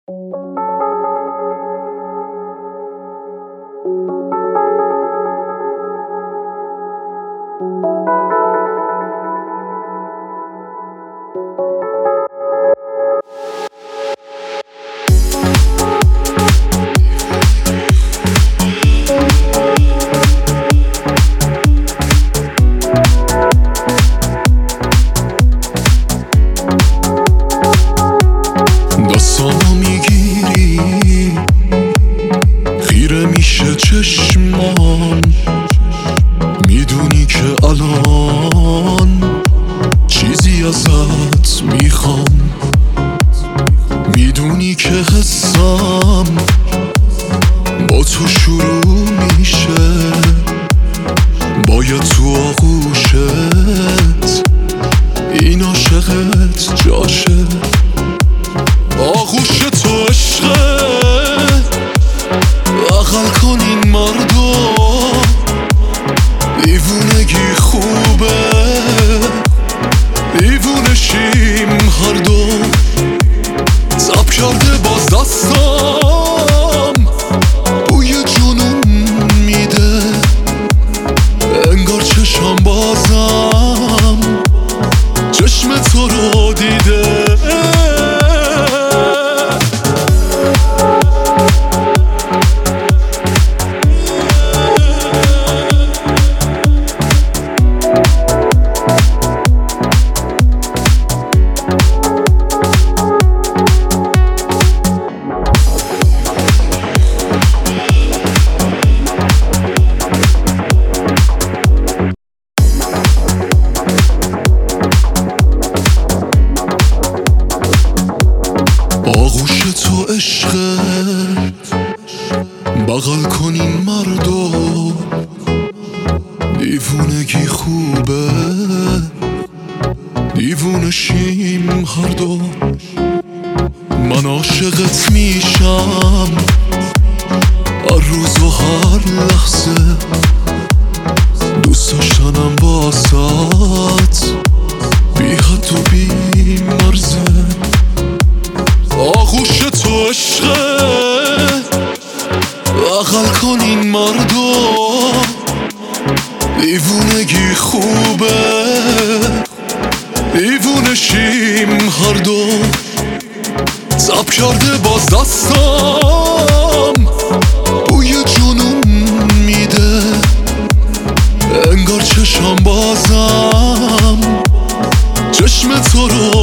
دستامو میگیری خیره میشه چشمام، میدونی که الان چیزی ازت میخوام، میدونی که حسم با تو شروع میشه، باید تو آغوشت این عاشقت جاشه. آغوش تو عشقت بغل کن این مردو، دیوونگی خوبه دیوونشیم هر دو. زب کرده باز دستم بوی جنون میده، انگار چشم بازم چشم تو رو دیده. آغوش تو عشقت بغل کن این مردو، دیوونگی خوبه دیوونشیم هر دو. من عاشقت میشم هر روز و هر لحظه، دوست داشتنم واسات بی حد و بی مرزه. آغوش تو عشقت بغل کن این مردو، دیوونگی خوبه دیوونشیم هر دو. زب کرده باز دستم بوی جنون میده، انگار چشم بازم چشم تو رو